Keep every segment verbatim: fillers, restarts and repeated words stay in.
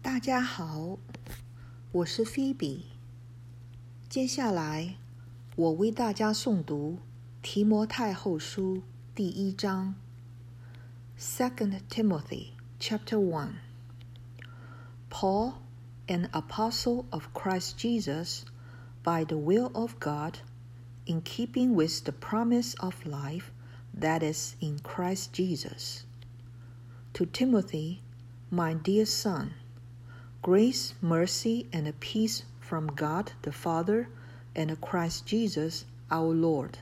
大家好，我是菲比。接下来，我为大家诵读提摩太后书第一章 Second Timothy chapter one. Paul, an apostle of Christ Jesus, by the will of God, in keeping with the promise of life that is in Christ Jesus. To Timothy, my dear son, grace, mercy, and peace from God the Father and Christ Jesus our Lord.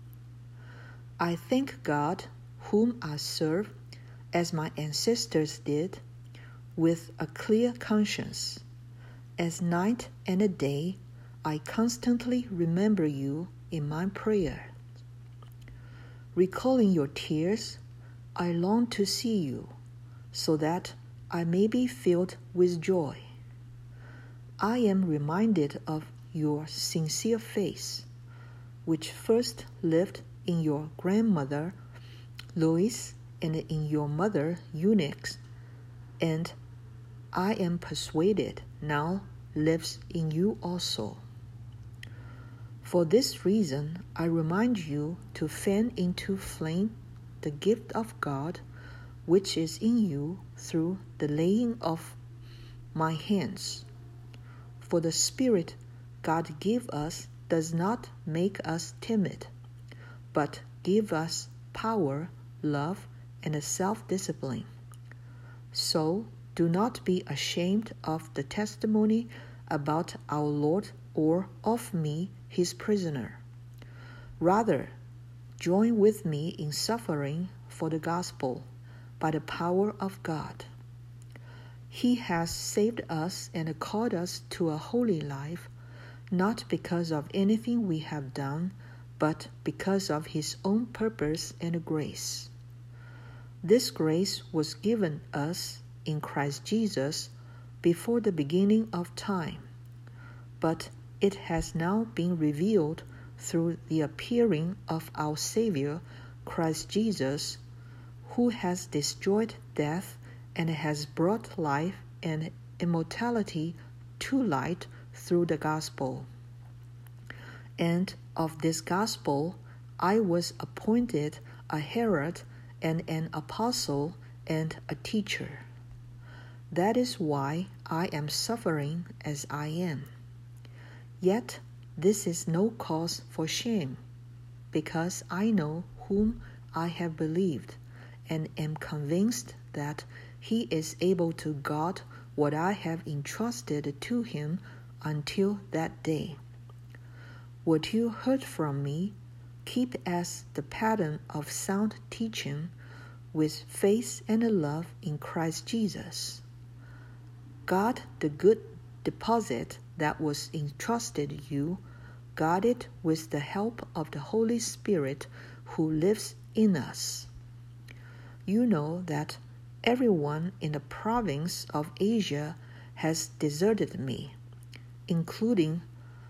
I thank God, whom I serve, as my ancestors did, with a clear conscience. As night and day, I constantly remember you in my prayer. Recalling your tears, I long to see you, so that I may be filled with joy. I am reminded of your sincere faith, which first lived in your grandmother, Lois, and in your mother, Eunice, and I am persuaded now lives in you also. For this reason, I remind you to fan into flame the gift of God, which is in you through the laying of my hands. For the Spirit God gave us does not make us timid, but give us power, love, and self-discipline. So do not be ashamed of the testimony about our Lord or of me, his prisoner. Rather, join with me in suffering for the gospel by the power of God. He has saved us and called us to a holy life, not because of anything we have done, but because of his own purpose and grace. This grace was given us in Christ Jesus before the beginning of time, but it has now been revealed through the appearing of our Savior, Christ Jesus, who has destroyed death and has brought life and immortality to light through the gospel. And of this gospel I was appointed a herald and an apostle and a teacher. That is why I am suffering as I am. Yet this is no cause for shame, because I know whom I have believed, and am convinced that he is able to guard what I have entrusted to him until that day. What you heard from me, keep as the pattern of sound teaching, with faith and love in Christ Jesus. God, the good deposit that was entrusted you, guard it with the help of the Holy Spirit who lives in us. You know that everyone in the province of Asia has deserted me, including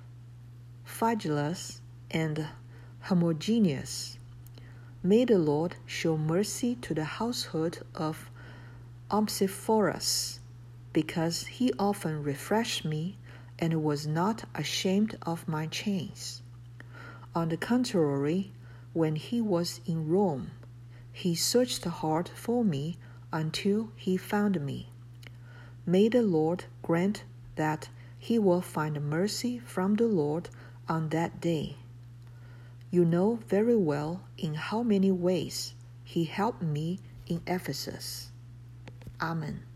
Phygelus and Hermogenes. May the Lord show mercy to the household of Onesiphorus, because he often refreshed me and was not ashamed of my chains. On the contrary, when he was in Rome, he searched hard for me until he found me. May the Lord grant that he will find mercy from the Lord on that day. You know very well in how many ways he helped me in Ephesus. Amen.